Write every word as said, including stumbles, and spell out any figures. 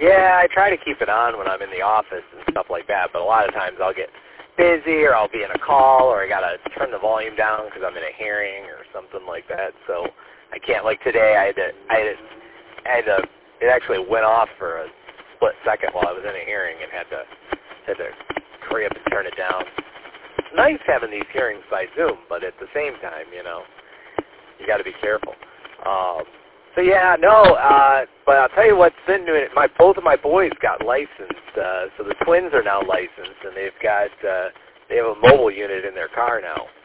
Yeah, I try to keep it on when I'm in the office and stuff like that, but a lot of times I'll get busy or I'll be in a call or I got to turn the volume down because I'm in a hearing or something like that. So I can't, like today I had to, I had to, I had to, it actually went off for a split second while I was in a hearing and had to, had to hurry up and turn it down. It's nice having these hearings by Zoom, but at the same time, you know, you got to be careful. Um, So yeah, no, uh, but I'll tell you what's been doing it. My both of my boys got licensed, uh, so the twins are now licensed, and they've got uh, they have a mobile unit in their car now.